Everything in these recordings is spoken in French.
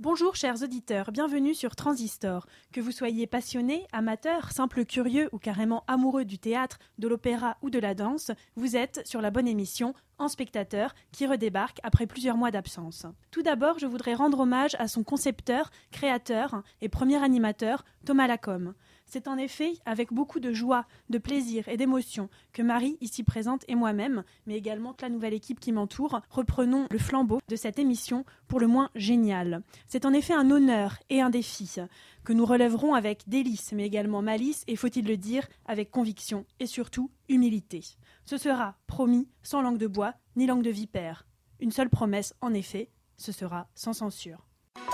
Bonjour chers auditeurs, bienvenue sur Transistor. Que vous soyez passionné, amateur, simple curieux ou carrément amoureux du théâtre, de l'opéra ou de la danse, vous êtes sur la bonne émission En Spectateur qui redébarque après plusieurs mois d'absence. Tout d'abord, je voudrais rendre hommage à son concepteur, créateur et premier animateur, Thomas Lacombe. C'est en effet avec beaucoup de joie, de plaisir et d'émotion que Marie, ici présente, et moi-même, mais également toute la nouvelle équipe qui m'entoure, reprenons le flambeau de cette émission pour le moins géniale. C'est en effet un honneur et un défi que nous relèverons avec délice, mais également malice et, faut-il le dire, avec conviction et surtout humilité. Ce sera, promis, sans langue de bois ni langue de vipère. Une seule promesse, en effet, ce sera sans censure.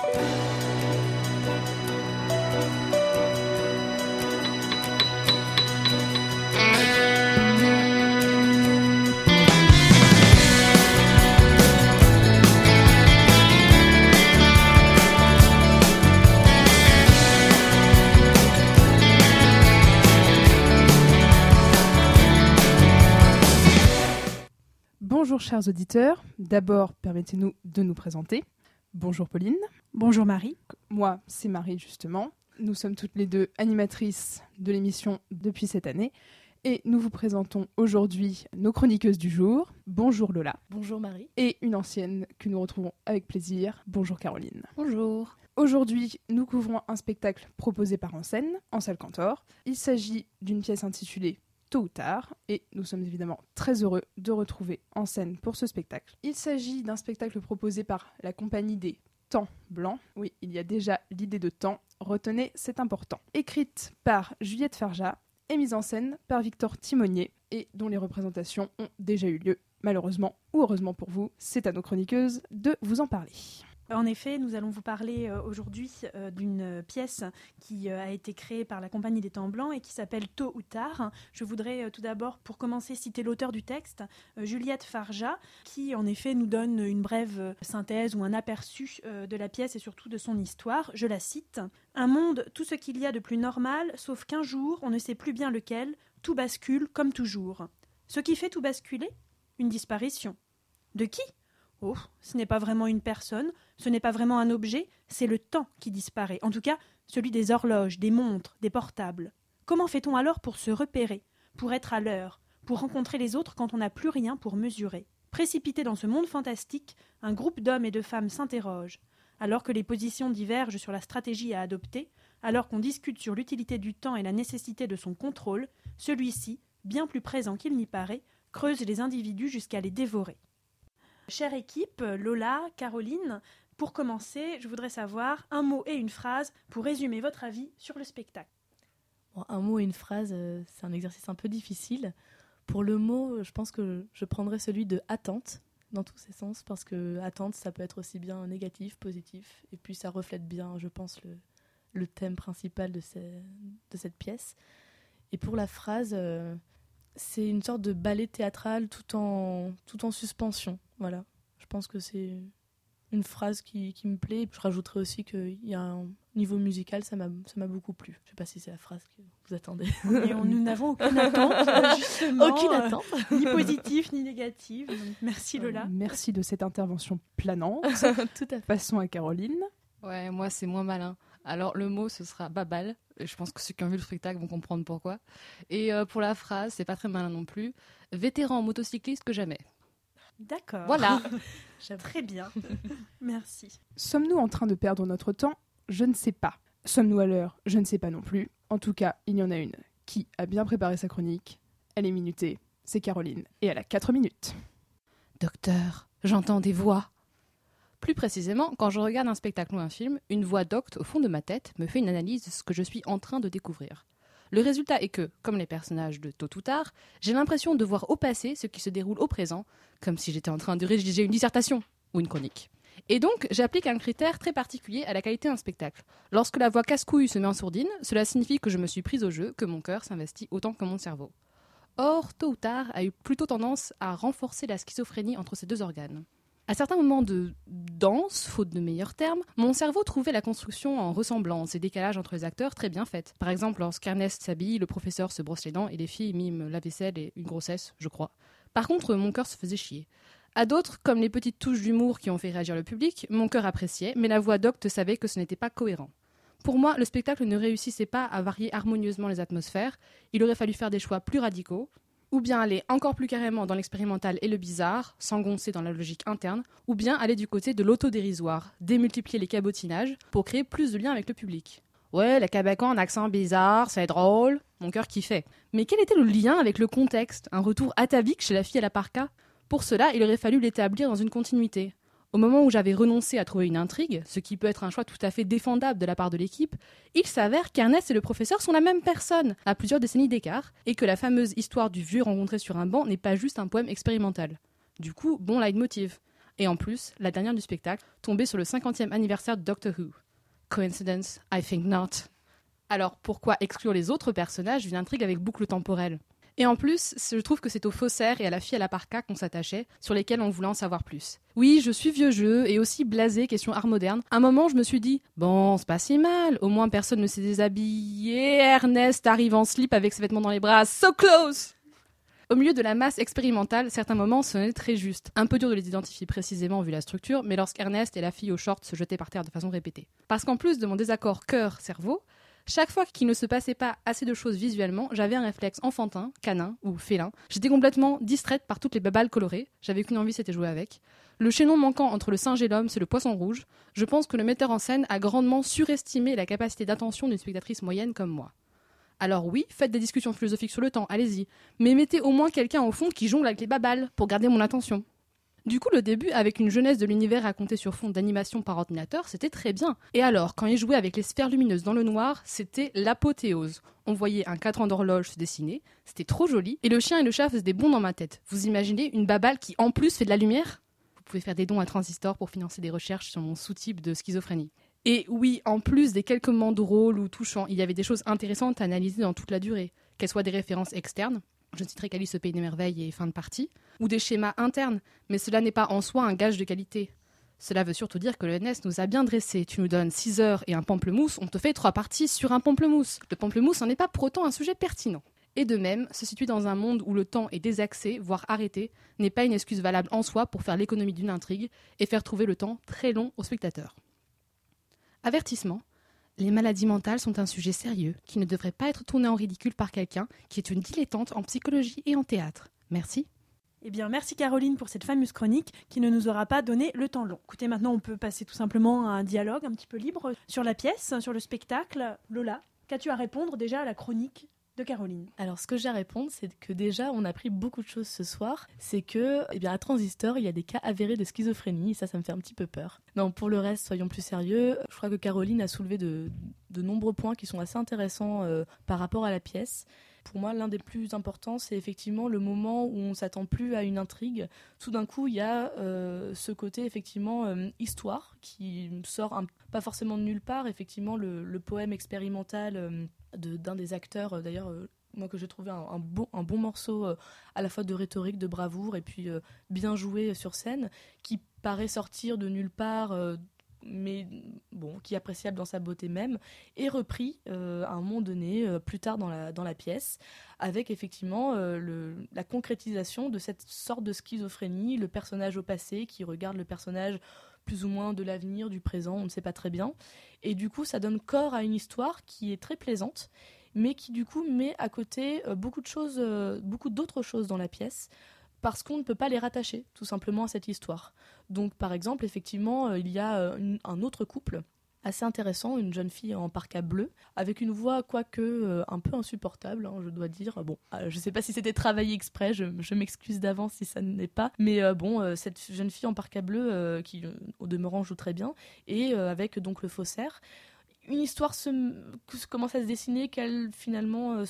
Bonjour chers auditeurs, d'abord permettez-nous de nous présenter. Bonjour Pauline. Bonjour Marie. Moi c'est Marie justement. Nous sommes toutes les deux animatrices de l'émission depuis cette année et nous vous présentons aujourd'hui nos chroniqueuses du jour. Bonjour Lola. Bonjour Marie. Et une ancienne que nous retrouvons avec plaisir. Bonjour Caroline. Bonjour. Aujourd'hui, nous couvrons un spectacle proposé par En Scène, en salle Cantor. Il s'agit d'une pièce intitulée Tôt ou tard, et nous sommes évidemment très heureux de retrouver En Scène pour ce spectacle. Il s'agit d'un spectacle proposé par la compagnie des Temps Blancs. Oui, il y a déjà l'idée de temps, retenez, c'est important. Écrite par Juliette Farja et mise en scène par Victor Timonier, et dont les représentations ont déjà eu lieu. Malheureusement ou heureusement pour vous, c'est à nos chroniqueuses de vous en parler. En effet, nous allons vous parler aujourd'hui d'une pièce qui a été créée par la Compagnie des Temps Blancs et qui s'appelle Tôt ou tard. Je voudrais tout d'abord, pour commencer, citer l'auteur du texte, Juliette Farja, qui en effet nous donne une brève synthèse ou un aperçu de la pièce et surtout de son histoire. Je la cite. « Un monde, tout ce qu'il y a de plus normal, sauf qu'un jour, on ne sait plus bien lequel, tout bascule comme toujours. Ce qui fait tout basculer ? Une disparition. De qui ? Oh, ce n'est pas vraiment une personne, ce n'est pas vraiment un objet, c'est le temps qui disparaît, en tout cas celui des horloges, des montres, des portables. Comment fait-on alors pour se repérer, pour être à l'heure, pour rencontrer les autres quand on n'a plus rien pour mesurer ? Précipité dans ce monde fantastique, un groupe d'hommes et de femmes s'interroge. Alors que les positions divergent sur la stratégie à adopter, alors qu'on discute sur l'utilité du temps et la nécessité de son contrôle, celui-ci, bien plus présent qu'il n'y paraît, creuse les individus jusqu'à les dévorer. Chère équipe, Lola, Caroline, pour commencer, je voudrais savoir un mot et une phrase pour résumer votre avis sur le spectacle. Bon, un mot et une phrase, c'est un exercice un peu difficile. Pour le mot, je pense que je prendrais celui de attente, dans tous ses sens, parce que attente, ça peut être aussi bien négatif, positif, et puis ça reflète bien, je pense, le thème principal de cette pièce. Et pour la phrase, c'est une sorte de ballet théâtral tout en suspension. Voilà, je pense que c'est une phrase qui me plaît. Je rajouterais aussi qu'il y a un niveau musical, ça m'a beaucoup plu. Je ne sais pas si c'est la phrase que vous attendez. Et nous n'avons aucune attente, justement. Aucune attente. Ni positive, ni négative. Donc, merci Lola. Merci de cette intervention planante. Tout à fait. Passons à Caroline. Ouais, moi c'est moins malin. Alors le mot ce sera babal. Je pense que ceux qui ont vu le spectacle vont comprendre pourquoi. Et pour la phrase, c'est pas très malin non plus. Vétéran motocycliste que jamais. D'accord. Voilà. Très bien. Merci. Sommes-nous en train de perdre notre temps ? Je ne sais pas. Sommes-nous à l'heure ? Je ne sais pas non plus. En tout cas, il y en a une qui a bien préparé sa chronique. Elle est minutée. C'est Caroline. Et elle a 4 minutes. Docteur, j'entends des voix. Plus précisément, quand je regarde un spectacle ou un film, une voix docte au fond de ma tête me fait une analyse de ce que je suis en train de découvrir. Le résultat est que, comme les personnages de Tôt ou tard, j'ai l'impression de voir au passé ce qui se déroule au présent, comme si j'étais en train de rédiger une dissertation ou une chronique. Et donc, j'applique un critère très particulier à la qualité d'un spectacle. Lorsque la voix casse-couille se met en sourdine, cela signifie que je me suis prise au jeu, que mon cœur s'investit autant que mon cerveau. Or, Tôt ou tard a eu plutôt tendance à renforcer la schizophrénie entre ces deux organes. À certains moments de danse, faute de meilleurs termes, mon cerveau trouvait la construction en ressemblance et décalage entre les acteurs très bien faite. Par exemple, lorsqu'Ernest s'habille, le professeur se brosse les dents et les filles miment la vaisselle et une grossesse, je crois. Par contre, mon cœur se faisait chier. À d'autres, comme les petites touches d'humour qui ont fait réagir le public, mon cœur appréciait, mais la voix d'Octe savait que ce n'était pas cohérent. Pour moi, le spectacle ne réussissait pas à varier harmonieusement les atmosphères, il aurait fallu faire des choix plus radicaux, ou bien aller encore plus carrément dans l'expérimental et le bizarre, s'engoncer dans la logique interne, ou bien aller du côté de l'autodérisoire, démultiplier les cabotinages pour créer plus de liens avec le public. Ouais, les Québécois en accent bizarre, c'est drôle, mon cœur kiffait. Mais quel était le lien avec le contexte, un retour atavique chez la fille à la parka ? Pour cela, il aurait fallu l'établir dans une continuité. Au moment où j'avais renoncé à trouver une intrigue, ce qui peut être un choix tout à fait défendable de la part de l'équipe, il s'avère qu'Ernest et le professeur sont la même personne, à plusieurs décennies d'écart, et que la fameuse histoire du vieux rencontré sur un banc n'est pas juste un poème expérimental. Du coup, bon leitmotiv. Et en plus, la dernière du spectacle tombait sur le 50e anniversaire de Doctor Who. Coincidence? I think not. Alors pourquoi exclure les autres personnages d'une intrigue avec boucle temporelle ? Et en plus, je trouve que c'est aux faussaires et à la fille à la parka qu'on s'attachait, sur lesquels on voulait en savoir plus. Oui, je suis vieux jeu et aussi blasé question art moderne. À un moment, je me suis dit, bon, c'est pas si mal, au moins personne ne s'est déshabillé. Ernest arrive en slip avec ses vêtements dans les bras, so close! Au milieu de la masse expérimentale, certains moments sonnaient très justes. Un peu dur de les identifier précisément vu la structure, mais lorsqu'Ernest et la fille aux shorts se jetaient par terre de façon répétée. Parce qu'en plus de mon désaccord cœur-cerveau, chaque fois qu'il ne se passait pas assez de choses visuellement, j'avais un réflexe enfantin, canin ou félin. J'étais complètement distraite par toutes les babales colorées. J'avais qu'une envie, c'était jouer avec. Le chaînon manquant entre le singe et l'homme, c'est le poisson rouge. Je pense que le metteur en scène a grandement surestimé la capacité d'attention d'une spectatrice moyenne comme moi. Alors oui, faites des discussions philosophiques sur le temps, allez-y. Mais mettez au moins quelqu'un au fond qui jongle avec les babales pour garder mon attention. Du coup, le début, avec une jeunesse de l'univers racontée sur fond d'animation par ordinateur, c'était très bien. Et alors, quand il jouait avec les sphères lumineuses dans le noir, c'était l'apothéose. On voyait un cadran d'horloge se dessiner, c'était trop joli, et le chien et le chat faisaient des bonds dans ma tête. Vous imaginez une babale qui, en plus, fait de la lumière ? Vous pouvez faire des dons à Transistor pour financer des recherches sur mon sous-type de schizophrénie. Et oui, en plus des quelques moments drôles ou touchants, il y avait des choses intéressantes à analyser dans toute la durée, qu'elles soient des références externes, je ne citerai qu'Alice au Pays des Merveilles et fin de partie, ou des schémas internes, mais cela n'est pas en soi un gage de qualité. Cela veut surtout dire que le NES nous a bien dressés. Tu nous donnes 6 heures et un pamplemousse, on te fait 3 parties sur un pamplemousse. Le pamplemousse n'en est pas pour autant un sujet pertinent. Et de même, se situer dans un monde où le temps est désaxé, voire arrêté, n'est pas une excuse valable en soi pour faire l'économie d'une intrigue et faire trouver le temps très long au spectateur. Avertissement. Les maladies mentales sont un sujet sérieux qui ne devrait pas être tourné en ridicule par quelqu'un qui est une dilettante en psychologie et en théâtre. Merci. Eh bien, merci Caroline pour cette fameuse chronique qui ne nous aura pas donné le temps long. Écoutez, maintenant on peut passer tout simplement à un dialogue un petit peu libre sur la pièce, sur le spectacle. Lola, qu'as-tu à répondre déjà à la chronique de Caroline? Alors, ce que j'ai à répondre, c'est que déjà, on a appris beaucoup de choses ce soir. C'est que, à Transistor, il y a des cas avérés de schizophrénie, et ça me fait un petit peu peur. Non, pour le reste, soyons plus sérieux. Je crois que Caroline a soulevé de nombreux points qui sont assez intéressants par rapport à la pièce. Pour moi, l'un des plus importants, c'est effectivement le moment où on ne s'attend plus à une intrigue. Tout d'un coup, il y a ce côté, effectivement, histoire, qui sort pas forcément de nulle part. Effectivement, le poème expérimental d'un des acteurs, d'ailleurs, moi que j'ai trouvé un bon morceau à la fois de rhétorique, de bravoure, et puis bien joué sur scène, qui paraît sortir de nulle part, mais bon, qui est appréciable dans sa beauté même, est repris à un moment donné, plus tard dans la pièce, avec effectivement la concrétisation de cette sorte de schizophrénie, le personnage au passé qui regarde le personnage plus ou moins de l'avenir, du présent, on ne sait pas très bien. Et du coup, ça donne corps à une histoire qui est très plaisante, mais qui du coup met à côté beaucoup d'autres choses dans la pièce, parce qu'on ne peut pas les rattacher tout simplement à cette histoire. Donc par exemple, effectivement, il y a un autre couple assez intéressant, une jeune fille en parka bleu, avec une voix quoique un peu insupportable, hein, je dois dire. Bon, je sais pas si c'était travaillé exprès, je m'excuse d'avance si ça ne l'est pas, mais cette jeune fille en parka bleu qui au demeurant joue très bien, et avec donc le faussaire, une histoire commence à se dessiner, qu'elle finalement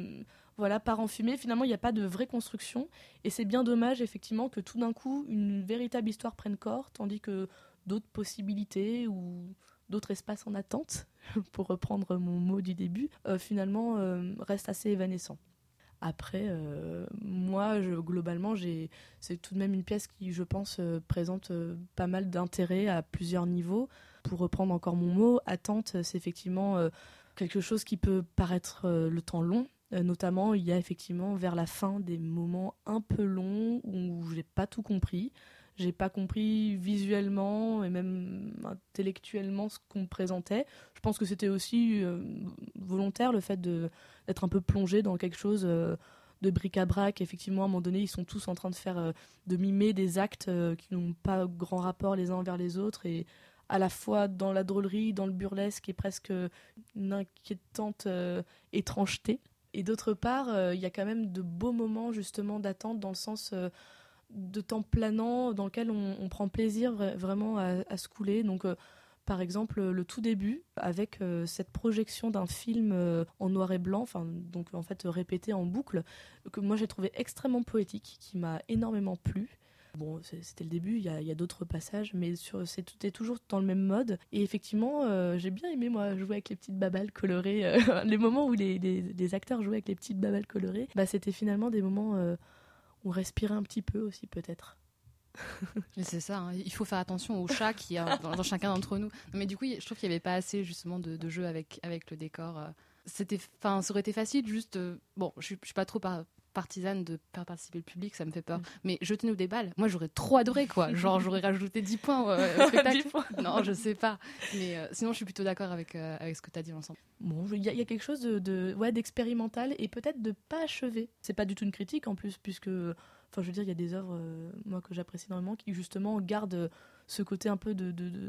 part en fumée. Finalement, il n'y a pas de vraie construction, et c'est bien dommage effectivement que tout d'un coup une véritable histoire prenne corps, tandis que d'autres possibilités ou d'autres espaces en attente, pour reprendre mon mot du début, finalement restent assez évanescents. Après, moi, globalement, c'est tout de même une pièce qui, je pense, présente pas mal d'intérêt à plusieurs niveaux. Pour reprendre encore mon mot, attente, c'est effectivement quelque chose qui peut paraître le temps long, Notamment, il y a effectivement vers la fin des moments un peu longs où j'ai pas tout compris. J'ai pas compris visuellement et même intellectuellement ce qu'on me présentait. Je pense que c'était aussi volontaire, le fait d'être un peu plongé dans quelque chose de bric-à-brac. Effectivement, à un moment donné, ils sont tous en train de mimer des actes qui n'ont pas grand rapport les uns vers les autres, et à la fois dans la drôlerie, dans le burlesque et presque une inquiétante étrangeté. Et d'autre part, il y a quand même de beaux moments justement d'attente, dans le sens de temps planant dans lequel on prend plaisir vraiment à se couler. Donc par exemple le tout début avec cette projection d'un film en noir et blanc, donc en fait répété en boucle, que moi j'ai trouvé extrêmement poétique, qui m'a énormément plu. Bon, c'était le début, il y a d'autres passages, mais c'était toujours dans le même mode. Et effectivement, j'ai bien aimé, moi, jouer avec les petites babales colorées. Les moments où les acteurs jouaient avec les petites babales colorées, c'était finalement des moments où on respirait un petit peu aussi, peut-être. Et c'est ça, hein. Il faut faire attention au chat qui est dans chacun d'entre nous. Non, mais du coup, je trouve qu'il n'y avait pas assez justement de jeu avec le décor. Ça aurait été facile, juste... bon, je suis pas trop partisane de faire participer le public, ça me fait peur. Mais jetez-nous des balles, moi j'aurais trop adoré, quoi. Genre j'aurais rajouté 10 points au spectacle. 10 points. Non, je sais pas. Mais sinon je suis plutôt d'accord avec ce que tu as dit ensemble. Bon, il y a quelque chose d'expérimental et peut-être de pas achevé. C'est pas du tout une critique en plus, puisque... Enfin, je veux dire, il y a des œuvres, moi, que j'apprécie énormément, qui justement gardent ce côté un peu de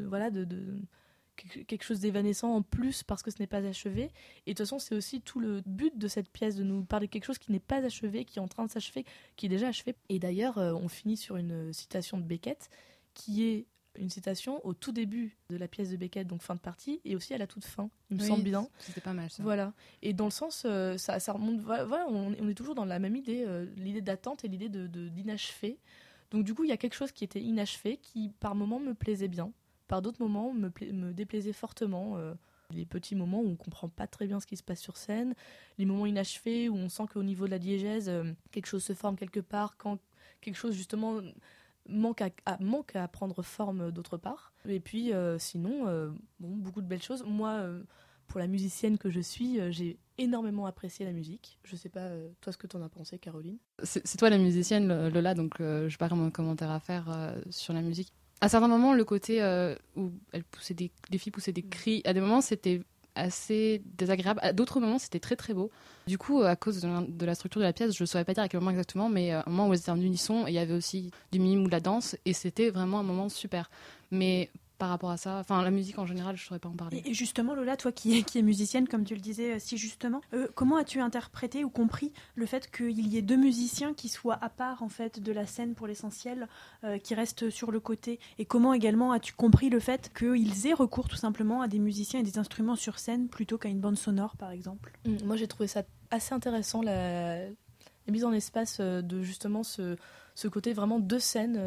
quelque chose d'évanescent en plus parce que ce n'est pas achevé. Et de toute façon, c'est aussi tout le but de cette pièce, de nous parler de quelque chose qui n'est pas achevé, qui est en train de s'achever, qui est déjà achevé. Et d'ailleurs, on finit sur une citation de Beckett, qui est une citation au tout début de la pièce de Beckett, donc fin de partie, et aussi à la toute fin, il me semble bien. C'était pas mal ça. Voilà. Et dans le sens, ça remonte, voilà, on est toujours dans la même idée, l'idée d'attente et l'idée d'inachevé. Donc du coup, il y a quelque chose qui était inachevé, qui par moments me plaisait bien, par d'autres moments me déplaisait fortement. Les petits moments où on comprend pas très bien ce qui se passe sur scène, les moments inachevés où on sent qu'au niveau de la diégèse, quelque chose se forme quelque part, quand quelque chose justement manque à prendre forme d'autre part. Et puis sinon, beaucoup de belles choses. Moi, pour la musicienne que je suis, j'ai énormément apprécié la musique. Je sais pas, toi, ce que t'en as pensé, Caroline. C'est toi la musicienne, Lola, donc je n'ai pas vraiment de commentaire à faire sur la musique. À certains moments, le côté où les filles poussaient des cris, à des moments c'était assez désagréable, à d'autres moments c'était très très beau. Du coup, à cause de la structure de la pièce, je ne saurais pas dire à quel moment exactement, mais un moment où elles étaient en unisson, et il y avait aussi du mime ou de la danse, et c'était vraiment un moment super. Mais par rapport à ça, la musique en général, je ne saurais pas en parler. Et justement, Lola, toi qui es musicienne, comme tu le disais si justement, comment as-tu interprété ou compris le fait qu'il y ait deux musiciens qui soient à part en fait de la scène pour l'essentiel, qui restent sur le côté, et comment également as-tu compris le fait qu'ils aient recours tout simplement à des musiciens et des instruments sur scène plutôt qu'à une bande sonore par exemple? Moi j'ai trouvé ça assez intéressant, la mise en espace de justement ce côté vraiment de scène,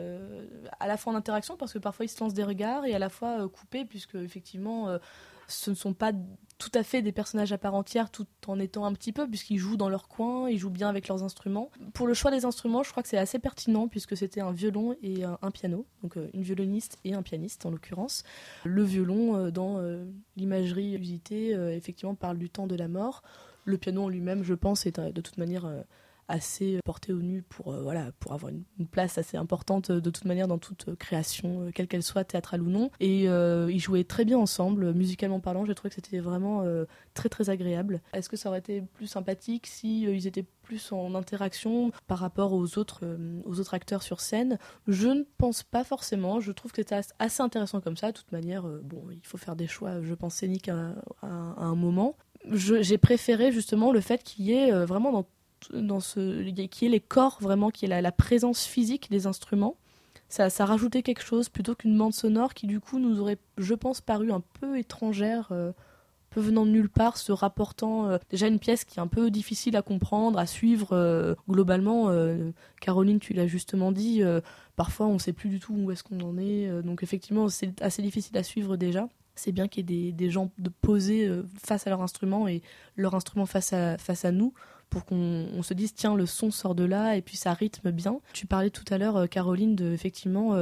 à la fois en interaction, parce que parfois ils se lancent des regards, et à la fois coupés, puisque effectivement ce ne sont pas tout à fait des personnages à part entière, tout en étant un petit peu, puisqu'ils jouent dans leur coin, ils jouent bien avec leurs instruments. Pour le choix des instruments, je crois que c'est assez pertinent, puisque c'était un violon et un piano, donc une violoniste et un pianiste en l'occurrence. Le violon, dans l'imagerie usitée, effectivement parle du temps de la mort. Le piano en lui-même, je pense, est de toute manière assez porté au nu pour avoir une place assez importante de toute manière dans toute création, quelle qu'elle soit, théâtrale ou non. Et ils jouaient très bien ensemble, musicalement parlant. J'ai trouvé que c'était vraiment très très agréable. Est-ce que ça aurait été plus sympathique si ils étaient plus en interaction par rapport aux autres acteurs sur scène? Je ne pense pas forcément. Je trouve que c'était assez intéressant comme ça. De toute manière, il faut faire des choix, je pense, scéniques à un moment. J'ai préféré justement le fait qu'il y ait vraiment qui est les corps, vraiment, qui est la présence physique des instruments. Ça rajoutait quelque chose plutôt qu'une bande sonore qui du coup nous aurait, je pense, paru un peu étrangère, peu venant de nulle part, se rapportant déjà une pièce qui est un peu difficile à comprendre, à suivre globalement. Caroline, tu l'as justement dit, parfois on ne sait plus du tout où est-ce qu'on en est, donc effectivement c'est assez difficile à suivre déjà. C'est bien qu'il y ait des gens posés face à leur instrument et leur instrument face à nous, pour qu'on se dise tiens, le son sort de là et puis ça rythme bien. Tu parlais tout à l'heure, Caroline, de effectivement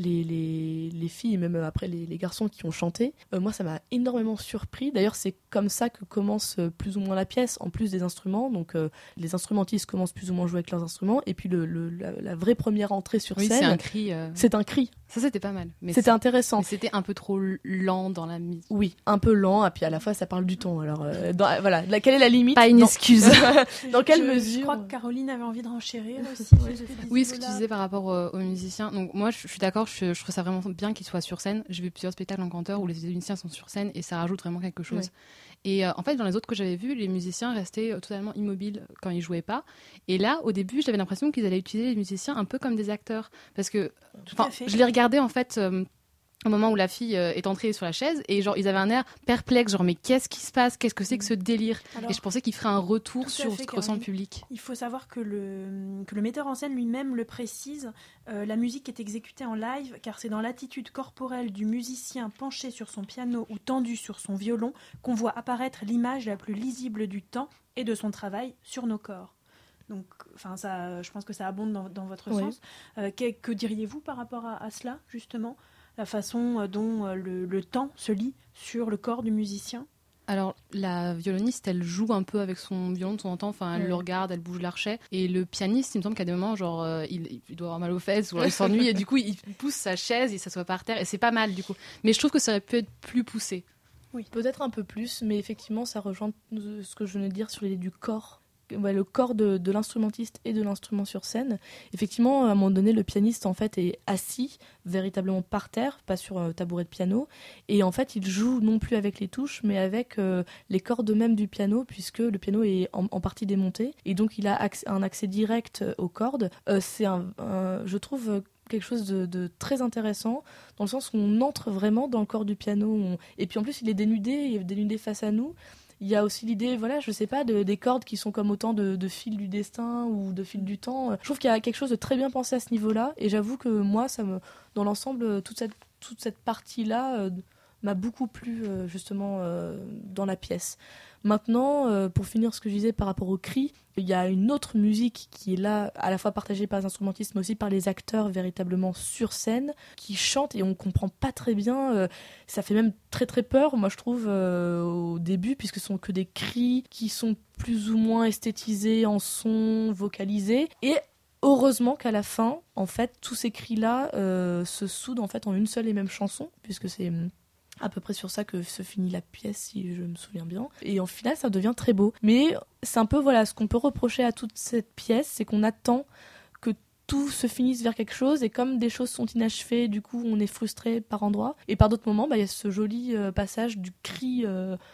les filles et même après les garçons qui ont chanté. Moi, ça m'a énormément surpris. D'ailleurs, c'est comme ça que commence plus ou moins la pièce, en plus des instruments. Donc, les instrumentistes commencent plus ou moins à jouer avec leurs instruments. Et puis, la vraie première entrée sur scène... c'est un cri. C'est un cri. Ça, c'était pas mal. Mais c'était intéressant. Mais c'était un peu trop lent dans la mise. Oui, un peu lent. Et puis, à la fois, ça parle du ton. Alors, voilà. Quelle est la limite? Pas une excuse. Dans quelle mesure? Je crois que Caroline avait envie de renchérir aussi. Oui, ce que tu disais par rapport aux musiciens. Donc, moi, je suis d'accord. Je trouve ça vraiment bien qu'ils soient sur scène. J'ai vu plusieurs spectacles en canteur où les musiciens sont sur scène et ça rajoute vraiment quelque chose. Ouais. Et en fait, dans les autres que j'avais vus, les musiciens restaient totalement immobiles quand ils jouaient pas. Et là, au début, j'avais l'impression qu'ils allaient utiliser les musiciens un peu comme des acteurs. Parce que je les regardais en fait... au moment où la fille est entrée sur la chaise et genre ils avaient un air perplexe, genre mais qu'est-ce qui se passe, qu'est-ce que c'est que ce délire? Alors, et je pensais qu'il ferait un retour sur ce que ressent le public. Il faut savoir que le metteur en scène lui-même le précise, la musique est exécutée en live car c'est dans l'attitude corporelle du musicien penché sur son piano ou tendu sur son violon qu'on voit apparaître l'image la plus lisible du temps et de son travail sur nos corps. Donc, ça, je pense que ça abonde dans votre sens. Que diriez-vous par rapport à cela, justement? La façon dont le temps se lit sur le corps du musicien? Alors, la violoniste, elle joue un peu avec son violon de temps en temps. Enfin, elle le regarde, elle bouge l'archet. Et le pianiste, il me semble qu'à des moments, genre, il doit avoir mal aux fesses ou alors il s'ennuie. Et du coup, il pousse sa chaise, il s'assoit par terre. Et c'est pas mal, du coup. Mais je trouve que ça aurait pu être plus poussé. Oui, peut-être un peu plus. Mais effectivement, ça rejoint ce que je venais de dire sur l'idée du corps. Le corps de l'instrumentiste et de l'instrument sur scène. Effectivement, à un moment donné, le pianiste en fait est assis véritablement par terre, pas sur un tabouret de piano, et en fait, il joue non plus avec les touches, mais avec les cordes même du piano, puisque le piano est en partie démonté, et donc il a un accès direct aux cordes. C'est je trouve quelque chose de très intéressant, dans le sens où on entre vraiment dans le corps du piano, et puis en plus, il est dénudé face à nous. Il y a aussi l'idée, voilà, je sais pas, des cordes qui sont comme autant de fils du destin ou de fils du temps. Je trouve qu'il y a quelque chose de très bien pensé à ce niveau-là. Et j'avoue que moi, dans l'ensemble, toute cette partie-là m'a beaucoup plu, justement, dans la pièce. Maintenant, pour finir ce que je disais par rapport au cri, il y a une autre musique qui est là, à la fois partagée par les instrumentistes, mais aussi par les acteurs véritablement sur scène, qui chantent et on comprend pas très bien. Ça fait même très très peur, moi je trouve, au début, puisque ce sont que des cris qui sont plus ou moins esthétisés en son, vocalisés. Et heureusement qu'à la fin, en fait, tous ces cris-là se soudent en fait en une seule et même chanson, puisque c'est à peu près sur ça que se finit la pièce, si je me souviens bien. Et en final, ça devient très beau. Mais c'est un peu, voilà, ce qu'on peut reprocher à toute cette pièce, c'est qu'on attend que tout se finisse vers quelque chose, et comme des choses sont inachevées, du coup, on est frustré par endroits. Et par d'autres moments, il y a ce joli passage du cri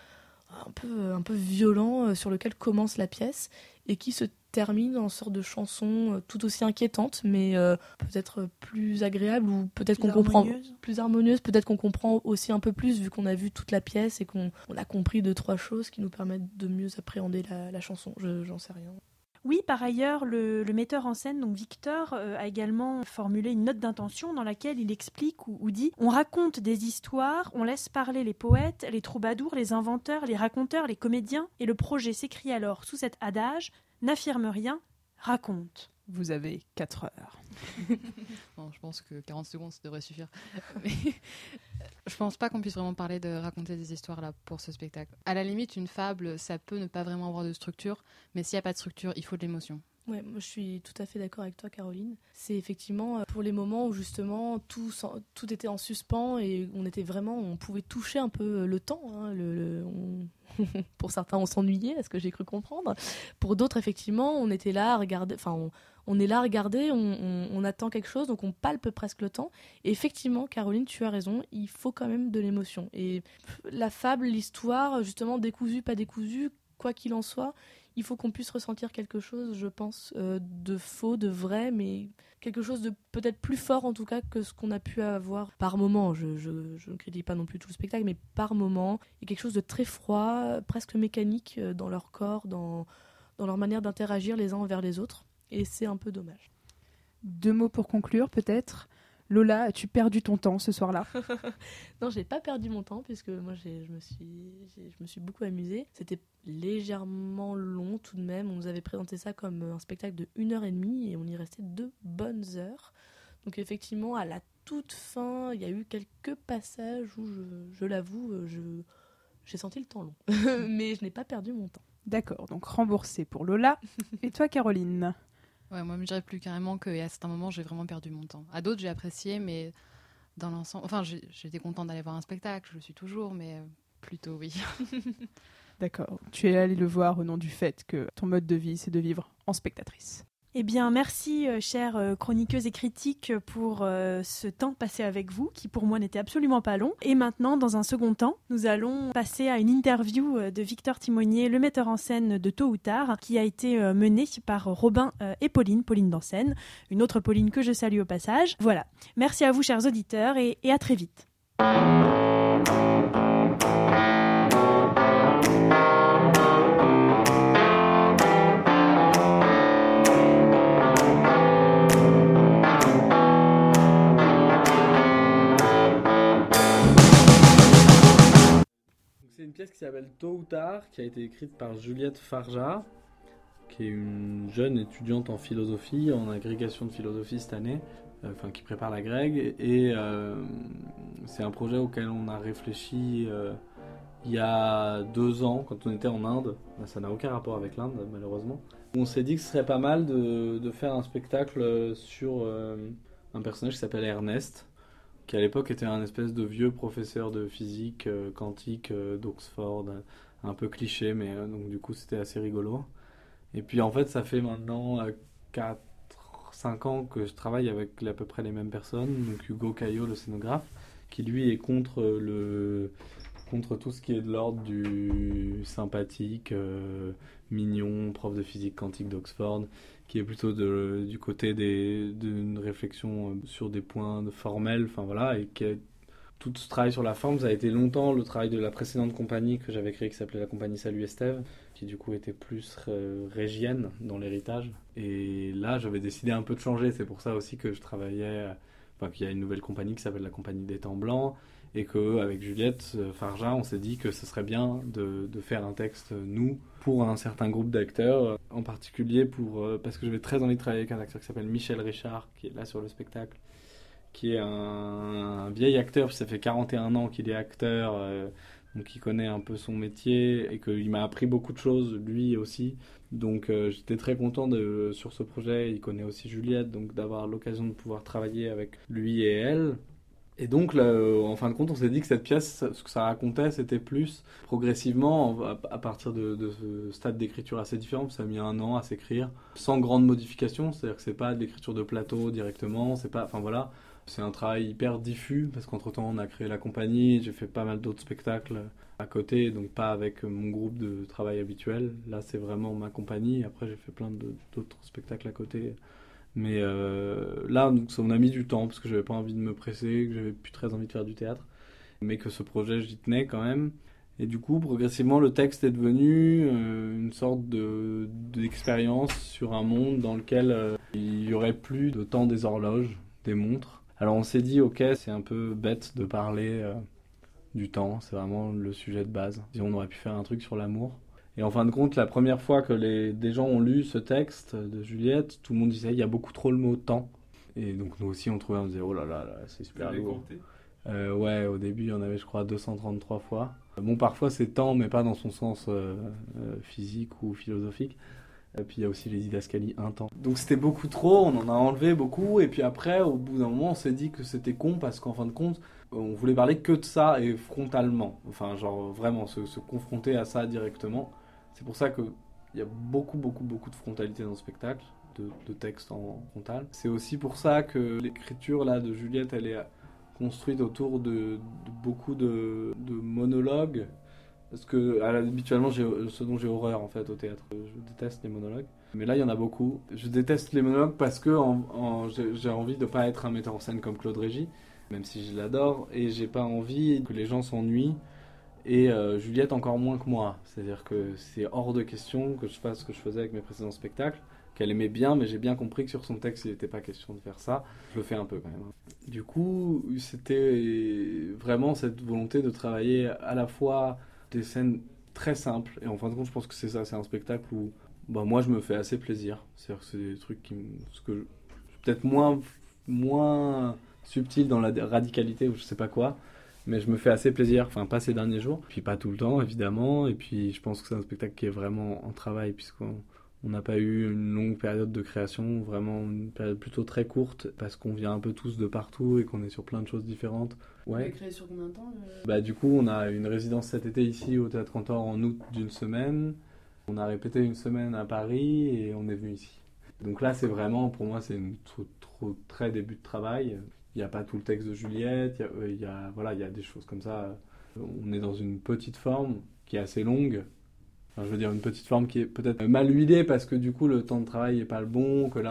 un peu violent sur lequel commence la pièce, et qui se termine en sorte de chanson tout aussi inquiétante, mais peut-être plus agréable, ou peut-être qu'on comprend plus harmonieuse, peut-être qu'on comprend aussi un peu plus vu qu'on a vu toute la pièce et qu'on a compris 2-3 choses qui nous permettent de mieux appréhender la chanson. J'en sais rien. Oui, par ailleurs, le metteur en scène, donc Victor, a également formulé une note d'intention dans laquelle il explique ou dit « On raconte des histoires, on laisse parler les poètes, les troubadours, les inventeurs, les raconteurs, les comédiens, et le projet s'écrit alors sous cet adage « N'affirme rien, raconte ». Vous avez 4 heures. Bon, je pense que 40 secondes, ça devrait suffire. Mais je pense pas qu'on puisse vraiment parler de raconter des histoires là pour ce spectacle. À la limite, une fable, ça peut ne pas vraiment avoir de structure, mais s'il n'y a pas de structure, il faut de l'émotion. Ouais, moi je suis tout à fait d'accord avec toi, Caroline. C'est effectivement pour les moments où justement tout était en suspens et on pouvait toucher un peu le temps. Hein, pour certains, on s'ennuyait, à ce que j'ai cru comprendre. Pour d'autres, effectivement, on était là à regarder. Enfin, on est là à regarder, on attend quelque chose, donc on palpe presque le temps. Et effectivement, Caroline, tu as raison, il faut quand même de l'émotion. Et la fable, l'histoire, justement, décousue, pas décousue, quoi qu'il en soit, il faut qu'on puisse ressentir quelque chose, je pense, de faux, de vrai, mais quelque chose de peut-être plus fort en tout cas que ce qu'on a pu avoir par moment. Je ne critique pas non plus tout le spectacle, mais par moment, il y a quelque chose de très froid, presque mécanique dans leur corps, dans leur manière d'interagir les uns envers les autres. Et c'est un peu dommage. 2 mots pour conclure, peut-être. Lola, as-tu perdu ton temps ce soir-là? Non, j'ai pas perdu mon temps puisque moi je me suis beaucoup amusée. C'était légèrement long tout de même. On nous avait présenté ça comme un spectacle de 1h30 et on y restait 2 bonnes heures. Donc effectivement, à la toute fin, il y a eu quelques passages où je l'avoue, j'ai senti le temps long. Mais je n'ai pas perdu mon temps. D'accord, donc remboursé pour Lola. Et toi, Caroline? Ouais, moi, je dirais plus carrément qu'à certains moments, j'ai vraiment perdu mon temps. À d'autres, j'ai apprécié, mais dans l'ensemble... Enfin, j'étais contente d'aller voir un spectacle, je le suis toujours, mais plutôt oui. D'accord, tu es allée le voir au nom du fait que ton mode de vie, c'est de vivre en spectatrice. Eh bien, merci, chères chroniqueuses et critiques, pour ce temps passé avec vous, qui pour moi n'était absolument pas long. Et maintenant, dans un second temps, nous allons passer à une interview de Victor Timonier, le metteur en scène de Tôt ou Tard, qui a été menée par Robin et Pauline Dansen, une autre Pauline que je salue au passage. Voilà, merci à vous, chers auditeurs, et à très vite. C'est une pièce qui s'appelle Tôt ou Tard, qui a été écrite par Juliette Farja, qui est une jeune étudiante en philosophie, en agrégation de philosophie cette année, qui prépare la Greg. Et c'est un projet auquel on a réfléchi il y a 2 ans, quand on était en Inde. Ça n'a aucun rapport avec l'Inde, malheureusement. On s'est dit que ce serait pas mal de faire un spectacle sur un personnage qui s'appelle Ernest, qui à l'époque était un espèce de vieux professeur de physique quantique d'Oxford, un peu cliché, mais donc du coup c'était assez rigolo. Et puis en fait ça fait maintenant 4-5 ans que je travaille avec à peu près les mêmes personnes, donc Hugo Caillot, le scénographe, qui lui est contre tout ce qui est de l'ordre du sympathique, mignon, prof de physique quantique d'Oxford, qui est plutôt du côté d'une réflexion sur des points formels, enfin voilà, et tout ce travail sur la forme, ça a été longtemps le travail de la précédente compagnie que j'avais créée, qui s'appelait la compagnie Salut Estève, qui du coup était plus régienne dans l'héritage. Et là, j'avais décidé un peu de changer, c'est pour ça aussi que je travaillais, qu'il y a une nouvelle compagnie qui s'appelle la compagnie des Temps Blancs, et qu'avec Juliette Farja, on s'est dit que ce serait bien de faire un texte, nous, pour un certain groupe d'acteurs, en particulier parce que j'avais très envie de travailler avec un acteur qui s'appelle Michel Richard, qui est là sur le spectacle, qui est un vieil acteur, puis ça fait 41 ans qu'il est acteur, donc il connaît un peu son métier, et qu'il m'a appris beaucoup de choses, lui aussi. Donc j'étais très content sur ce projet. Il connaît aussi Juliette, donc d'avoir l'occasion de pouvoir travailler avec lui et elle. Et donc, là, en fin de compte, on s'est dit que cette pièce, ce que ça racontait, c'était plus progressivement, à partir de ce stade d'écriture assez différent, ça a mis 1 an à s'écrire, sans grande modification, c'est-à-dire que c'est pas de l'écriture de plateau directement, c'est pas, enfin voilà, c'est un travail hyper diffus, parce qu'entre-temps, on a créé la compagnie, j'ai fait pas mal d'autres spectacles à côté, donc pas avec mon groupe de travail habituel. Là, c'est vraiment ma compagnie, après j'ai fait plein d'autres spectacles à côté. Mais là, donc, on a mis du temps parce que j'avais pas envie de me presser, que j'avais plus très envie de faire du théâtre, mais que ce projet, j'y tenais quand même. Et du coup, progressivement, le texte est devenu une sorte d'expérience sur un monde dans lequel il y aurait plus de temps des horloges, des montres. Alors on s'est dit, ok, c'est un peu bête de parler du temps, c'est vraiment le sujet de base. On aurait pu faire un truc sur l'amour. Et en fin de compte, la première fois que des gens ont lu ce texte de Juliette, tout le monde disait il y a beaucoup trop le mot temps. Et donc nous aussi on disait oh là là, c'est super lourd. Ouais, au début il y en avait je crois 233 fois. Bon, parfois c'est temps, mais pas dans son sens physique ou philosophique. Et puis il y a aussi les didascalies un temps. Donc c'était beaucoup trop, on en a enlevé beaucoup. Et puis après, au bout d'un moment, on s'est dit que c'était con parce qu'en fin de compte, on voulait parler que de ça et frontalement. Enfin, genre vraiment se confronter à ça directement. C'est pour ça qu'il y a beaucoup de frontalité dans le spectacle, de texte en frontal. C'est aussi pour ça que l'écriture là, de Juliette, elle est construite autour de beaucoup de monologues. Parce que habituellement, ce dont j'ai horreur en fait au théâtre, je déteste les monologues. Mais là, il y en a beaucoup. Je déteste les monologues parce que j'ai envie de ne pas être un metteur en scène comme Claude Régis, même si je l'adore, et j'ai pas envie que les gens s'ennuient. Et Juliette encore moins que moi. C'est-à-dire que c'est hors de question que je fasse ce que je faisais avec mes précédents spectacles, qu'elle aimait bien, mais j'ai bien compris que sur son texte, il n'était pas question de faire ça. Je le fais un peu quand même. Du coup, c'était vraiment cette volonté de travailler à la fois des scènes très simples, et en fin de compte, je pense que c'est ça, c'est un spectacle où moi, je me fais assez plaisir. C'est-à-dire que c'est des trucs peut-être moins subtil dans la radicalité ou je sais pas quoi, mais je me fais assez plaisir, enfin pas ces derniers jours, puis pas tout le temps évidemment, et puis je pense que c'est un spectacle qui est vraiment en travail puisqu'on n'a pas eu une longue période de création, vraiment une période plutôt très courte parce qu'on vient un peu tous de partout et qu'on est sur plein de choses différentes. Vous l'avez créé sur combien de temps Du coup, on a une résidence cet été ici au Théâtre Cantor en août d'une semaine. On a répété une semaine à Paris et on est venu ici. Donc là, c'est vraiment, pour moi, c'est une très début de travail. Il n'y a pas tout le texte de Juliette, il y a des choses comme ça. On est dans une petite forme qui est assez longue. Enfin, je veux dire, une petite forme qui est peut-être mal huilée parce que du coup, le temps de travail n'est pas le bon, que là,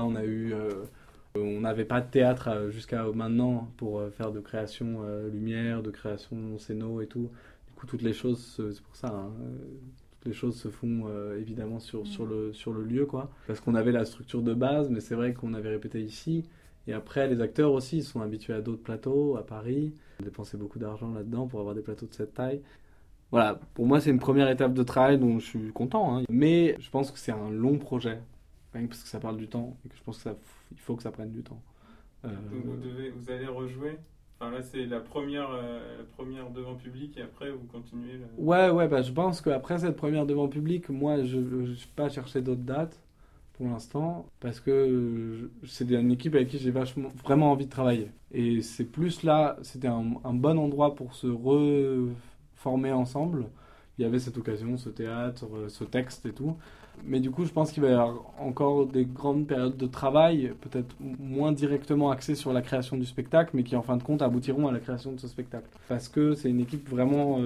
on n'avait pas de théâtre jusqu'à maintenant pour faire de création lumière, de création scéno et tout. Du coup, toutes les choses, c'est pour ça, hein, toutes les choses se font évidemment sur le lieu, quoi. Parce qu'on avait la structure de base, mais c'est vrai qu'on avait répété ici. Et après, les acteurs aussi, ils sont habitués à d'autres plateaux, à Paris. On a dépensé beaucoup d'argent là-dedans pour avoir des plateaux de cette taille. Voilà, pour moi, c'est une première étape de travail dont je suis content. Hein. Mais je pense que c'est un long projet, rien que parce que ça parle du temps, et que je pense qu'il faut que ça prenne du temps. Donc vous allez rejouer. Enfin là, c'est la première devant public, et après, vous continuez. Ouais, je pense qu'après cette première devant public, moi, je ne vais pas chercher d'autres dates pour l'instant, parce que c'est une équipe avec qui j'ai vraiment envie de travailler. Et c'est plus là, c'était un bon endroit pour se reformer ensemble. Il y avait cette occasion, ce théâtre, ce texte et tout. Mais du coup, je pense qu'il va y avoir encore des grandes périodes de travail, peut-être moins directement axées sur la création du spectacle, mais qui en fin de compte aboutiront à la création de ce spectacle. Parce que c'est une équipe vraiment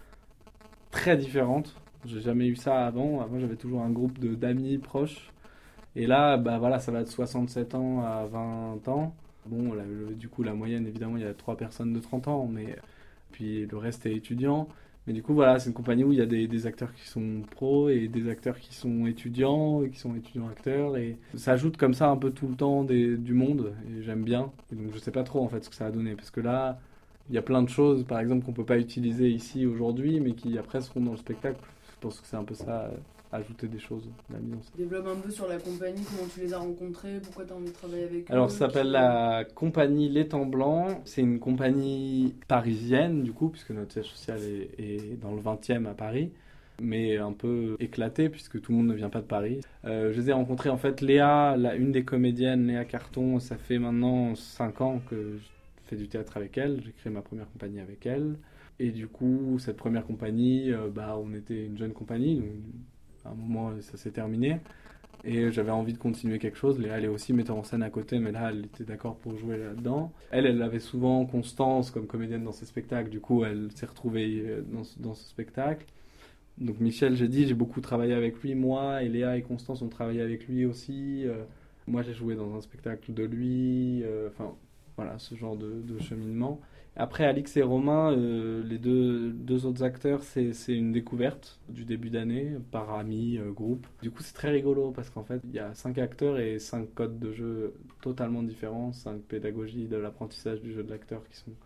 très différente. J'ai jamais eu ça avant. Avant, j'avais toujours un groupe d'amis proches. Et là, ça va de 67 ans à 20 ans. Bon, du coup, la moyenne, évidemment, il y a 3 personnes de 30 ans, mais puis le reste est étudiant. Mais du coup, voilà, c'est une compagnie où il y a des acteurs qui sont pros et des acteurs qui sont étudiants et qui sont étudiants-acteurs. Et ça ajoute comme ça un peu tout le temps du monde, et j'aime bien. Et donc, je sais pas trop, en fait, ce que ça a donné. Parce que là, il y a plein de choses, par exemple, qu'on peut pas utiliser ici aujourd'hui, mais qui après seront dans le spectacle. Je pense que c'est un peu ça... ajouter des choses, la mise en scène. Développe un peu sur la compagnie, comment tu les as rencontrés, pourquoi tu as envie de travailler avec eux. Alors, ça s'appelle la compagnie Les Temps Blancs. C'est une compagnie parisienne, du coup, puisque notre siège social est dans le 20e à Paris, mais un peu éclaté, puisque tout le monde ne vient pas de Paris. Je les ai rencontrés, en fait, Léa, une des comédiennes, Léa Carton, ça fait maintenant 5 ans que je fais du théâtre avec elle. J'ai créé ma première compagnie avec elle. Et du coup, cette première compagnie, on était une jeune compagnie, donc à un moment, ça s'est terminé. Et j'avais envie de continuer quelque chose. Léa, elle est aussi metteur en scène à côté, mais là, elle était d'accord pour jouer là-dedans. Elle avait souvent Constance comme comédienne dans ses spectacles. Du coup, elle s'est retrouvée dans ce spectacle. Donc Michel, j'ai beaucoup travaillé avec lui, moi. Et Léa et Constance ont travaillé avec lui aussi. Moi, j'ai joué dans un spectacle de lui. Enfin, voilà, ce genre de cheminement. Après, Alix et Romain, les deux autres acteurs, c'est une découverte du début d'année, par amis, groupe. Du coup, c'est très rigolo parce qu'en fait, il y a 5 acteurs et 5 codes de jeu totalement différents, 5 pédagogies de l'apprentissage du jeu de l'acteur qui sont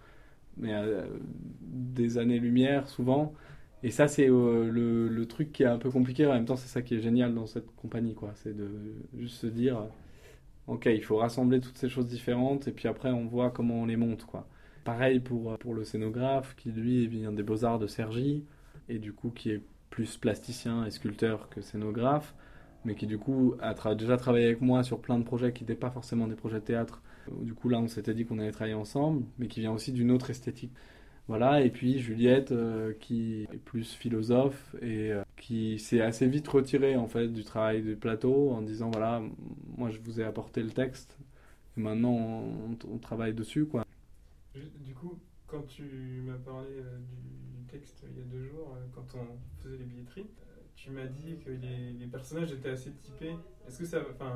des années-lumière souvent. Et ça, c'est le truc qui est un peu compliqué. En même temps, c'est ça qui est génial dans cette compagnie, quoi. C'est de juste se dire, ok, il faut rassembler toutes ces choses différentes et puis après, on voit comment on les monte, quoi. Pareil pour le scénographe qui lui vient des Beaux-Arts de Cergy et du coup qui est plus plasticien et sculpteur que scénographe, mais qui du coup a déjà travaillé avec moi sur plein de projets qui n'étaient pas forcément des projets de théâtre. Du coup là on s'était dit qu'on allait travailler ensemble, mais qui vient aussi d'une autre esthétique. Voilà, et puis Juliette qui est plus philosophe et qui s'est assez vite retirée en fait du travail du plateau en disant voilà, moi je vous ai apporté le texte et maintenant on travaille dessus, quoi. Du coup, quand tu m'as parlé du texte il y a 2 jours, quand on faisait les billetteries, tu m'as dit que les personnages étaient assez typés. Est-ce que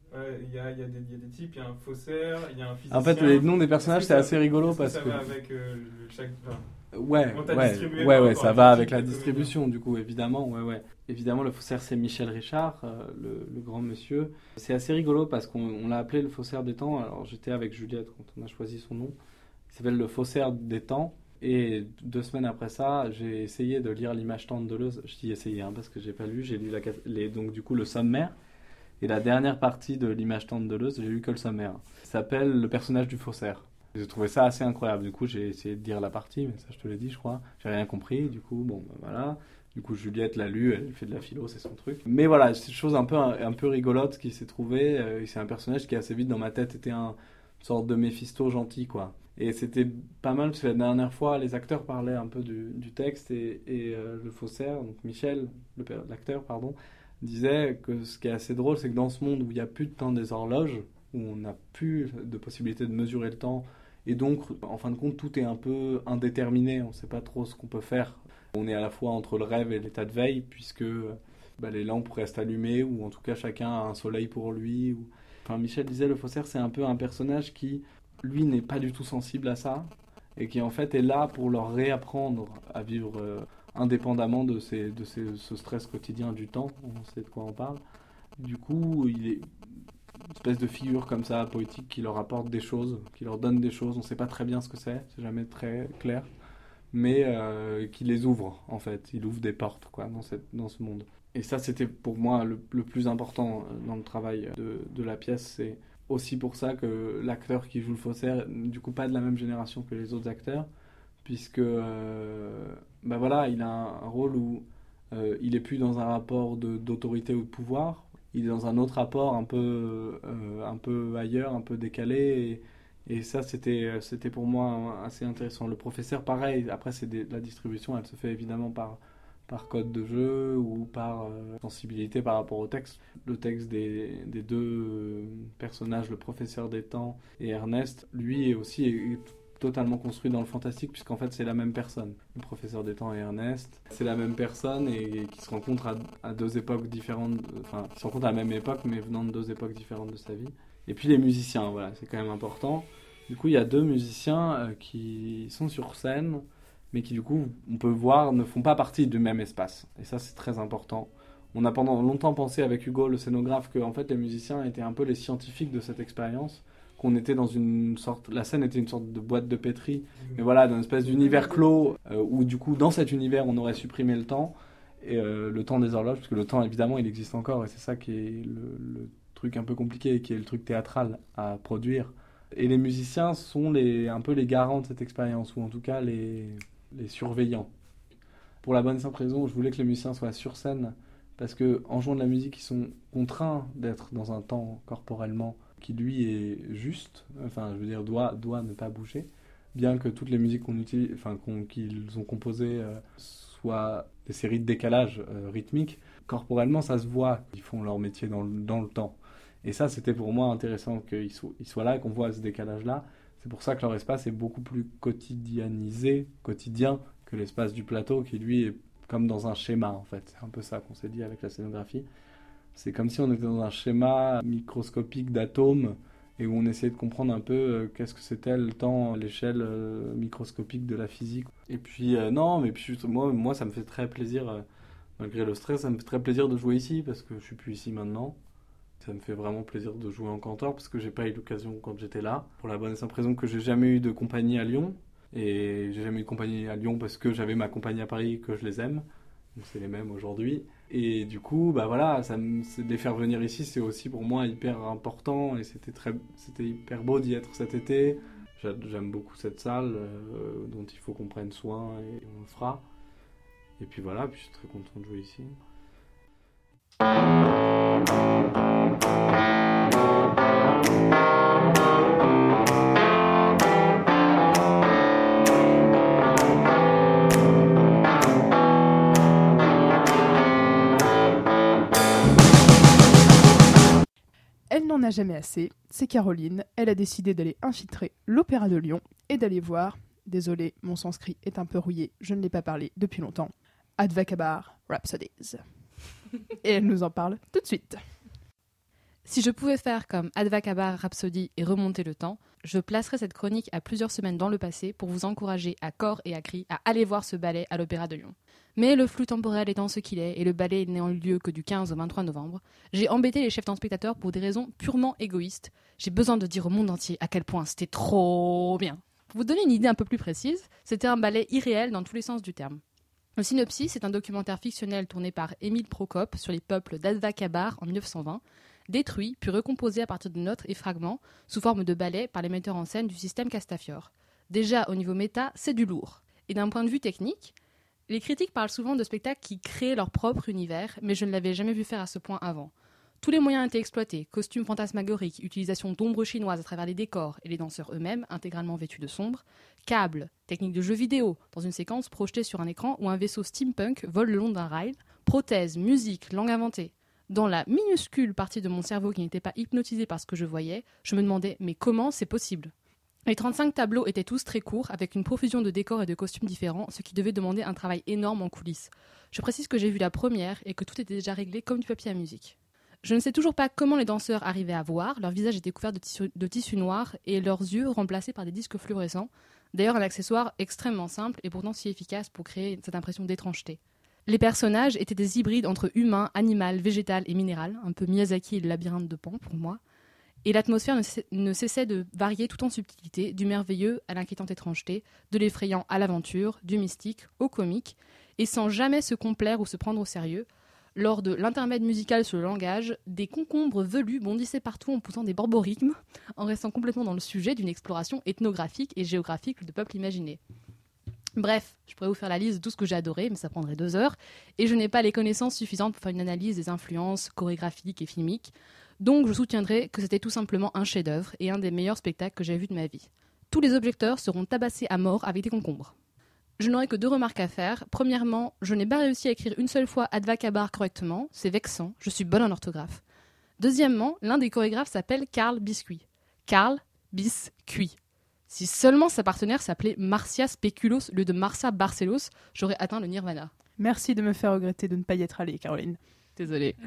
Il y a des types, il y a un faussaire, il y a un physicien. En fait, les noms des personnages, c'est assez rigolo parce ça que... va avec chaque... Ouais, ça va avec la distribution, du coup, évidemment. Évidemment, le faussaire, c'est Michel Richard, le grand monsieur. C'est assez rigolo parce qu'on l'a appelé le faussaire des temps. Alors, j'étais avec Juliette quand on a choisi son nom. Il s'appelle le faussaire des temps. Et 2 semaines après ça, j'ai essayé de lire l'image temps de Deleuze. Je dis essayé parce que j'ai pas lu. J'ai lu donc du coup le sommaire. Et la dernière partie de l'image temps de Deleuze, j'ai lu que le sommaire. Ça s'appelle Le personnage du faussaire. J'ai trouvé ça assez incroyable. Du coup, j'ai essayé de lire la partie, mais ça, je te l'ai dit, je crois. J'ai rien compris. Du coup, voilà. Du coup, Juliette l'a lu, elle fait de la philo, c'est son truc. Mais voilà, c'est une chose un peu rigolote qui s'est trouvée. C'est un personnage qui, assez vite, dans ma tête, était une sorte de Méphisto gentil, quoi. Et c'était pas mal, parce que la dernière fois, les acteurs parlaient un peu du texte, et le faussaire, donc Michel, l'acteur, disait que ce qui est assez drôle, c'est que dans ce monde où il n'y a plus de temps des horloges, où on n'a plus de possibilité de mesurer le temps, et donc, en fin de compte, tout est un peu indéterminé, on ne sait pas trop ce qu'on peut faire. On est à la fois entre le rêve et l'état de veille, puisque les lampes restent allumées, ou en tout cas chacun a un soleil pour lui. Enfin, Michel disait, le faussaire, c'est un peu un personnage qui, lui, n'est pas du tout sensible à ça, et qui en fait est là pour leur réapprendre à vivre indépendamment de ce stress quotidien du temps, on sait de quoi on parle. Du coup, il est une espèce de figure comme ça, poétique, qui leur apporte des choses, qui leur donne des choses. On ne sait pas très bien ce que c'est jamais très clair, mais qui les ouvre, en fait. Il ouvre des portes, quoi, dans ce monde. Et ça, c'était pour moi le plus important dans le travail de la pièce. C'est aussi pour ça que l'acteur qui joue le faussaire, du coup, pas de la même génération que les autres acteurs, puisque il a un rôle où il est plus dans un rapport d'autorité ou de pouvoir. Il est dans un autre rapport un peu ailleurs, un peu décalé, et ça c'était pour moi assez intéressant. Le professeur, pareil, après la distribution, elle se fait évidemment par code de jeu ou par sensibilité par rapport au texte. Le texte des 2 personnages, le professeur des temps et Ernest, lui est totalement construit dans le fantastique, puisqu'en fait c'est la même personne. Le professeur des temps et Ernest, c'est la même personne, et qui se rencontrent à 2 époques différentes, enfin qui se rencontrent à la même époque mais venant de 2 époques différentes de sa vie. Et puis les musiciens, voilà, c'est quand même important. Du coup, il y a 2 musiciens qui sont sur scène, mais qui du coup, on peut voir, ne font pas partie du même espace. Et ça, c'est très important. On a pendant longtemps pensé avec Hugo, le scénographe, que en fait les musiciens étaient un peu les scientifiques de cette expérience, qu'on était dans la scène était une sorte de boîte de pétri, mais voilà, d'une espèce d'univers clos, où du coup, dans cet univers, on aurait supprimé le temps, et le temps des horloges, parce que le temps, évidemment, il existe encore, et c'est ça qui est le truc un peu compliqué, qui est le truc théâtral à produire. Et les musiciens sont un peu les garants de cette expérience, ou en tout cas les surveillants. Pour la bonne et simple raison, je voulais que les musiciens soient sur scène, parce qu'en jouant de la musique, ils sont contraints d'être dans un temps corporellement qui lui est juste, enfin je veux dire doit ne pas bouger, bien que toutes les musiques qu'ils ont composées soient des séries de décalages rythmiques, corporellement ça se voit, ils font leur métier dans le temps. Et ça, c'était pour moi intéressant qu'ils soient là et qu'on voit ce décalage-là. C'est pour ça que leur espace est beaucoup plus quotidien que l'espace du plateau, qui lui est comme dans un schéma, en fait. C'est un peu ça qu'on s'est dit avec la scénographie. C'est comme si on était dans un schéma microscopique d'atomes, et où on essayait de comprendre un peu qu'est-ce que c'était le temps à l'échelle microscopique de la physique. Et puis, moi, ça me fait très plaisir, malgré le stress, ça me fait très plaisir de jouer ici, parce que je suis plus ici maintenant. Ça me fait vraiment plaisir de jouer en Cantor, parce que j'ai pas eu l'occasion quand j'étais là. Pour la bonne et simple raison que j'ai jamais eu de compagnie à Lyon. Et j'ai jamais eu de compagnie à Lyon parce que j'avais ma compagnie à Paris, que je les aime. Donc c'est les mêmes aujourd'hui. Et du coup, de les faire venir ici, c'est aussi pour moi hyper important. Et c'était hyper beau d'y être cet été. J'aime beaucoup cette salle dont il faut qu'on prenne soin, et on le fera. Et puis voilà, puis je suis très content de jouer ici. Elle n'en a jamais assez, c'est Caroline, elle a décidé d'aller infiltrer l'Opéra de Lyon et d'aller voir, désolé, mon sanskrit est un peu rouillé, je ne l'ai pas parlé depuis longtemps, Advakabar Rhapsodies. Et elle nous en parle tout de suite. Si je pouvais faire comme Advakabar Rhapsody et remonter le temps, je placerais cette chronique à plusieurs semaines dans le passé pour vous encourager à corps et à cri à aller voir ce ballet à l'Opéra de Lyon. Mais le flou temporel étant ce qu'il est, et le ballet n'ayant eu lieu que du 15 au 23 novembre, j'ai embêté les chefs spectateurs pour des raisons purement égoïstes. J'ai besoin de dire au monde entier à quel point c'était trop bien. Pour vous donner une idée un peu plus précise, c'était un ballet irréel dans tous les sens du terme. Le synopsis, c'est un documentaire fictionnel tourné par Émile Procope sur les peuples d'Advakabar en 1920, détruit puis recomposé à partir de notes et fragments sous forme de ballet par les metteurs en scène du système Castafiore. Déjà, au niveau méta, c'est du lourd. Et d'un point de vue technique, les critiques parlent souvent de spectacles qui créent leur propre univers, mais je ne l'avais jamais vu faire à ce point avant. Tous les moyens étaient exploités, costumes fantasmagoriques, utilisation d'ombres chinoises à travers les décors et les danseurs eux-mêmes, intégralement vêtus de sombre, câbles, techniques de jeux vidéo, dans une séquence projetée sur un écran où un vaisseau steampunk vole le long d'un rail, prothèses, musique, langue inventée. Dans la minuscule partie de mon cerveau qui n'était pas hypnotisée par ce que je voyais, je me demandais mais comment c'est possible ? Les 35 tableaux étaient tous très courts, avec une profusion de décors et de costumes différents, ce qui devait demander un travail énorme en coulisses. Je précise que j'ai vu la première et que tout était déjà réglé comme du papier à musique. Je ne sais toujours pas comment les danseurs arrivaient à voir, leur visage était couvert de tissu noir et leurs yeux remplacés par des disques fluorescents. D'ailleurs un accessoire extrêmement simple et pourtant si efficace pour créer cette impression d'étrangeté. Les personnages étaient des hybrides entre humain, animal, végétal et minéral, un peu Miyazaki et le labyrinthe de Pan pour moi. Et l'atmosphère ne cessait de varier tout en subtilité, du merveilleux à l'inquiétante étrangeté, de l'effrayant à l'aventure, du mystique au comique, et sans jamais se complaire ou se prendre au sérieux. Lors de l'intermède musical sur le langage, des concombres velus bondissaient partout en poussant des borborigmes, en restant complètement dans le sujet d'une exploration ethnographique et géographique de peuples imaginés. Bref, je pourrais vous faire la liste de tout ce que j'ai adoré, mais ça prendrait 2 heures, et je n'ai pas les connaissances suffisantes pour faire une analyse des influences chorégraphiques et filmiques, donc je soutiendrai que c'était tout simplement un chef-d'œuvre et un des meilleurs spectacles que j'ai vus de ma vie. Tous les objecteurs seront tabassés à mort avec des concombres. Je n'aurai que 2 remarques à faire. Premièrement, je n'ai pas réussi à écrire une seule fois Advakabar correctement, c'est vexant, je suis bonne en orthographe. Deuxièmement, l'un des chorégraphes s'appelle Karl Biscuit. Karl Biscuit. Si seulement sa partenaire s'appelait Marcia Speculos au lieu de Marcia Barcelos, j'aurais atteint le nirvana. Merci de me faire regretter de ne pas y être allée, Caroline. Désolée.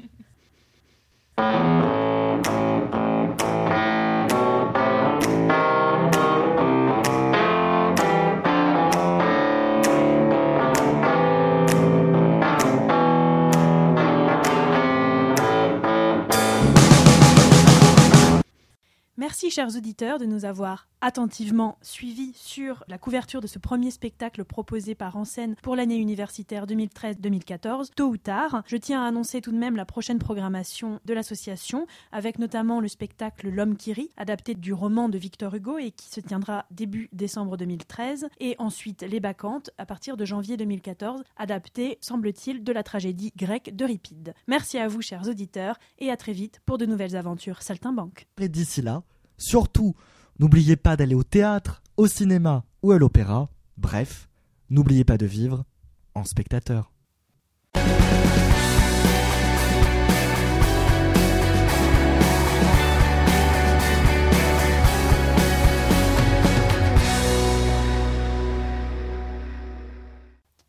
Merci chers auditeurs de nous avoir attentivement suivis sur la couverture de ce premier spectacle proposé par Enseigne pour l'année universitaire 2013-2014. Tôt ou tard, je tiens à annoncer tout de même la prochaine programmation de l'association, avec notamment le spectacle L'Homme qui rit, adapté du roman de Victor Hugo et qui se tiendra début décembre 2013, et ensuite Les Bacchantes à partir de janvier 2014, adapté, semble-t-il, de la tragédie grecque d'Euripide. Merci à vous chers auditeurs et à très vite pour de nouvelles aventures saltimbanques. Et d'ici là, surtout, n'oubliez pas d'aller au théâtre, au cinéma ou à l'opéra. Bref, n'oubliez pas de vivre en spectateur.